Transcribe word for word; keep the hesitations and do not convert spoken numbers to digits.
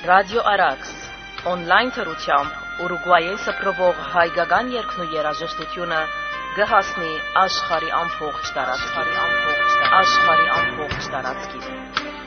Ռադիո Արաքս, on-line թռությամբ Ուրուգվայել սփռվող հայկական երգն ու երաժշտությունը կհասնի աշխարհի ամբողջ տարածքին, աշխարհի ամբողջ տարածքին։